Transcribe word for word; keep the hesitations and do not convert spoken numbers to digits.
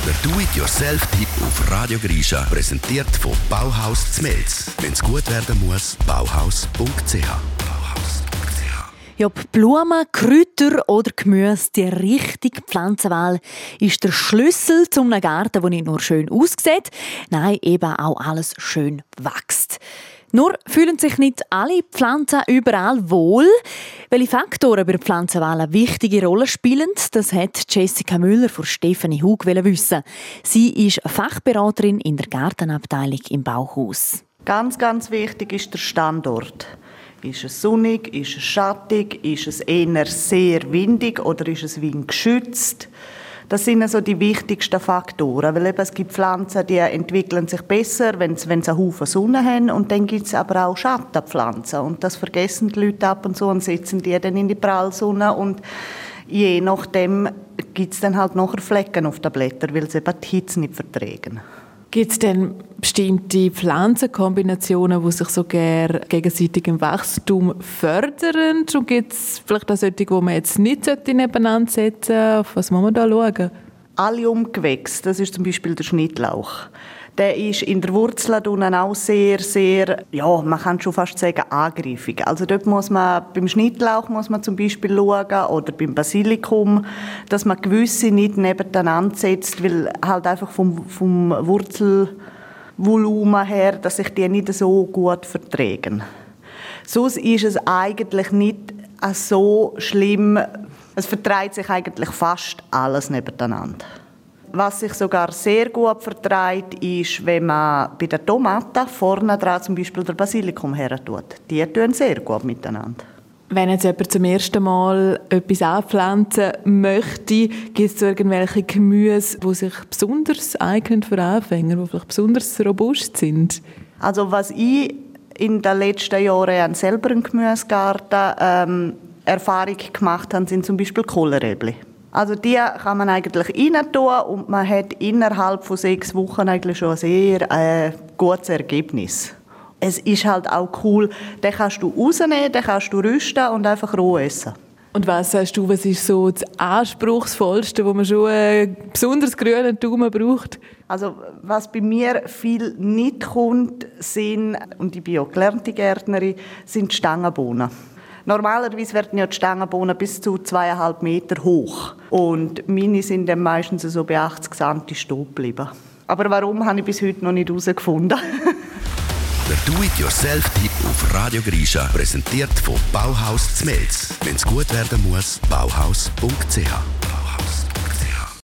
Der Do-it-yourself-Tipp auf Radio Grisha, präsentiert von Bauhaus Zmelz. Wenn es gut werden muss, bauhaus punkt c h. Ja, ob Blumen, Kräuter oder Gemüse, die richtige Pflanzenwahl ist der Schlüssel zu einem Garten, der nicht nur schön aussieht, nein, eben auch alles schön wächst. Nur fühlen sich nicht alle Pflanzen überall wohl. Welche Faktoren bei der Pflanzenwahl eine wichtige Rolle spielen, das hat Jessica Müller von Stefanie Hug wissen. Sie ist Fachberaterin in der Gartenabteilung im Bauhaus. Ganz, ganz wichtig ist der Standort. Ist es sonnig, ist es schattig, ist es eher sehr windig oder ist es windgeschützt? Das sind also die wichtigsten Faktoren, weil eben es gibt Pflanzen, die entwickeln sich besser, wenn sie, wenn sie einen Haufen Sonne haben, und dann gibt es aber auch Schattenpflanzen und das vergessen die Leute ab und zu und setzen die dann in die Prallsonne und je nachdem gibt es dann halt nachher Flecken auf den Blättern, weil sie eben die Hitze nicht vertragen. Gibt es denn bestimmte Pflanzenkombinationen, die sich so gerne gegenseitig im Wachstum fördern? Und gibt es vielleicht auch solche, die man jetzt nicht nebeneinander setzen sollte? Auf was muss man da schauen? Alliumgewächs, das ist zum Beispiel der Schnittlauch. Der ist in der Wurzel auch sehr, sehr, ja, man kann schon fast sagen, angreifig. Also dort muss man, beim Schnittlauch muss man zum Beispiel schauen, oder beim Basilikum, dass man gewisse nicht nebeneinander setzt, weil halt einfach vom, vom Wurzelvolumen her, dass sich die nicht so gut vertragen. Sonst ist es eigentlich nicht so schlimm. Es verträgt sich eigentlich fast alles nebeneinander. Was sich sogar sehr gut verträgt, ist, wenn man bei den Tomaten vorne dran zum Beispiel der Basilikum her tut. Die tun sehr gut miteinander. Wenn jetzt jemand zum ersten Mal etwas anpflanzen möchte, gibt es so irgendwelche Gemüse, die sich besonders eignen für Anfänger, die vielleicht besonders robust sind? Also was ich in den letzten Jahren selber einen Gemüsegarten ähm, Erfahrung gemacht habe, sind zum Beispiel Kohlrabi. Also die kann man eigentlich rein tun und man hat innerhalb von sechs Wochen eigentlich schon ein sehr äh, gutes Ergebnis. Es ist halt auch cool, den kannst du rausnehmen, den kannst du rüsten und einfach roh essen. Und was sagst du, was ist so das Anspruchsvollste, wo man schon einen besonders grünen Daumen braucht? Also was bei mir viel nicht kommt, sind, und ich bin auch gelernte Gärtnerin, sind die Stangenbohnen. Normalerweise werden ja die Stangenbohnen bis zu zweieinhalb Meter hoch. Und meine sind dann meistens so bei achtzig Zentimeter stehen geblieben. Aber warum, habe ich bis heute noch nicht herausgefunden. Der Do-it-yourself-Tipp auf Radio Grisha, präsentiert von Bauhaus Zmelz. Wenn es gut werden muss, bauhaus punkt c h.